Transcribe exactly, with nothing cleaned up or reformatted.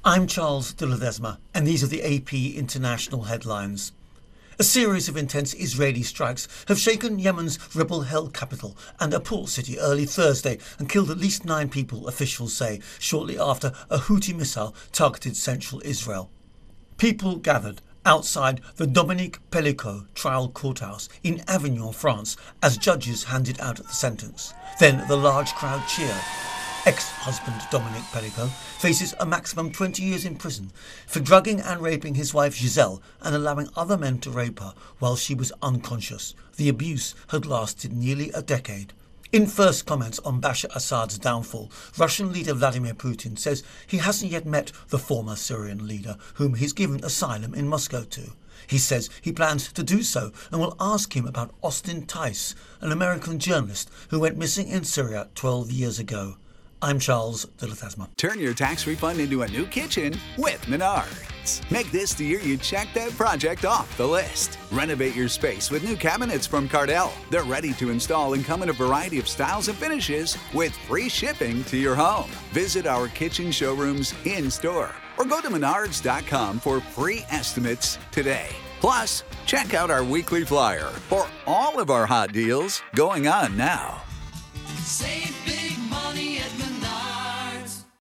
I'm Charles de Ledesma, and these are the A P International headlines. A series of intense Israeli strikes have shaken Yemen's rebel-held capital and a port city early Thursday and killed at least nine people, officials say, shortly after a Houthi missile targeted central Israel. People gathered outside the Dominique Pellicot trial courthouse in Avignon, France, as judges handed out the sentence. Then the large crowd cheered. Ex-husband Dominique Pellicot faces a maximum twenty years in prison for drugging and raping his wife Giselle and allowing other men to rape her while she was unconscious. The abuse had lasted nearly a decade. In first comments on Bashar Assad's downfall, Russian leader Vladimir Putin says he hasn't yet met the former Syrian leader, whom he's given asylum in Moscow to. He says he plans to do so and will ask him about Austin Tice, an American journalist who went missing in Syria twelve years ago. I'm Charles de Ledesma. Turn your tax refund into a new kitchen with Menards. Make this the year you check that project off the list. Renovate your space with new cabinets from Cardell. They're ready to install and come in a variety of styles and finishes with free shipping to your home. Visit our kitchen showrooms in-store or go to menards dot com for free estimates today. Plus, check out our weekly flyer for all of our hot deals going on now. Save